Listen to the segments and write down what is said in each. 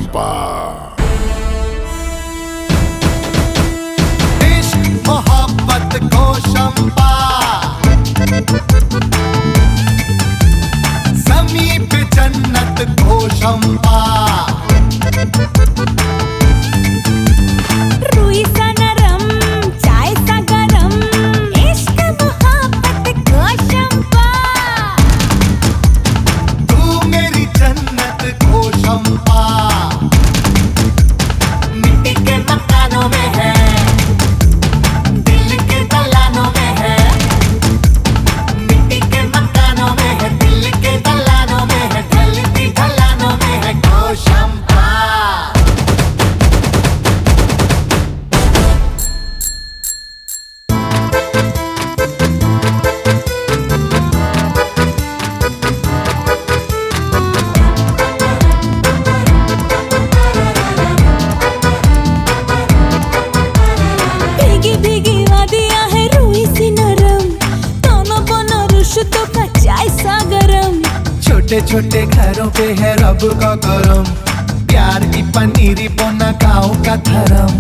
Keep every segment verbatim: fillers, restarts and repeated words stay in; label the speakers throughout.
Speaker 1: चंपा।
Speaker 2: इश्क मोहब्बत को चंपा, ज़मीं पे जन्नत को चंपा।
Speaker 3: रुई सा नरम, चाय सा गरम, इश्क मोहब्बत को चंपा।
Speaker 2: तू मेरी जन्नत को चंपा। मिट्टी के मकानों में है, दिल के दलानों में है। मिट्टी के मकानों में है, दिल के दलानों में है, ढलती ढलानों में है को चंपा।
Speaker 3: भीगी भीगी वादियां है रुई सी नरम, दोनों बोनो रुश्तों का चाय सा गरम।
Speaker 2: छोटे छोटे घरों पे है रब का करम, प्यार की पनीरी बोना गाँव का धर्म।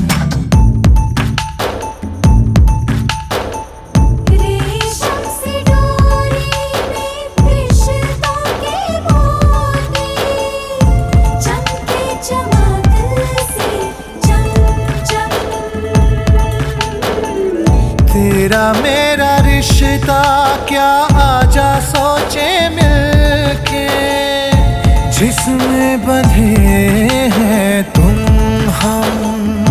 Speaker 3: रेशम सी डोरी में रिश्तों के मोती, चमके चमक से चम चम।
Speaker 2: तेरा मेरा रिश्ता क्या आजा सोचे मिलके, जिसमें बंधे हैं तुम हम।